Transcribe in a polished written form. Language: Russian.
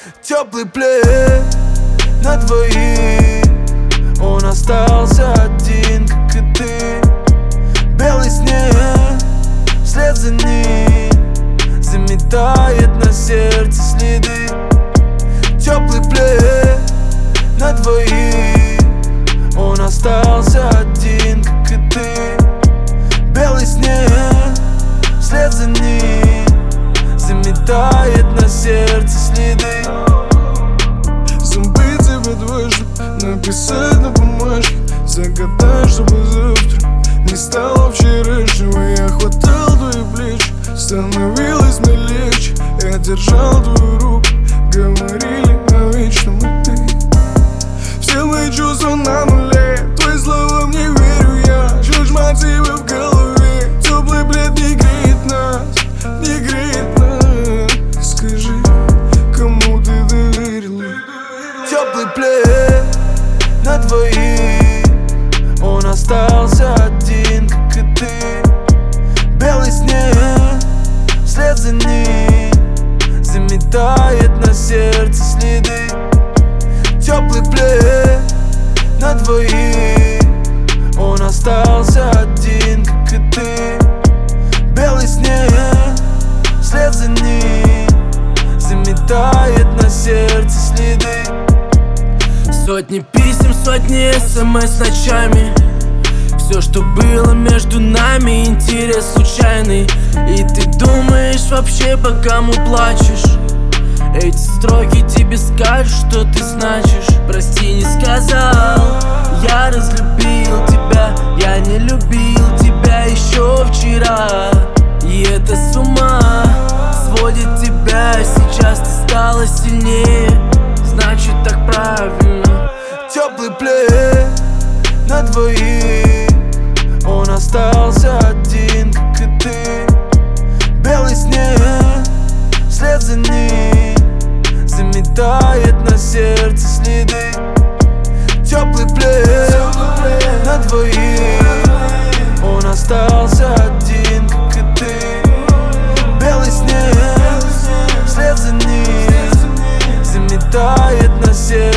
Теплый плед на двоих, он остался один, как и ты. Белый снег вслед за ним заметает на сердце следы. Теплый плед на двоих, он остался один, как и ты. Белый снег вслед за ним заметает на сердце следы. Забыть тебя дважды, написать на бумажке, загадать, чтобы завтра не стало вчерашнего. Я хватал твои плечи, становилось мне легче. Я держал твою руку, говорили о вечном и ты. Все мои чувства на нуле, твои слова мне верю я. Чушь мотивы в голове, теплый плед не греет нас, не греет нас. Скажи, кому ты доверила? Теплый плед на двоих, он остался один, как и ты. Белый снег вслед за ним заметает на сердце следы. Теплый плед на двоих, он остался один, как и ты. Белый снег вслед за ним заметает на сердце следы. Сотни писем, сотни смс ночами. Все, что было между нами, интерес случайный. И ты думаешь вообще, по кому плачешь? Эти строки тебе скажут, что ты значишь. Прости, не сказал, я разлюбил тебя. Я не любил тебя еще вчера. И это с ума сводит тебя. Сейчас ты стала сильнее, значит так правильно. Теплый плед на двоих, он остался один, как и ты. Белый снег вслед за ним заметает на сердце следы. Теплый плед на двоих, он остался один, как и ты. Белый снег вслед за ним заметает на сердце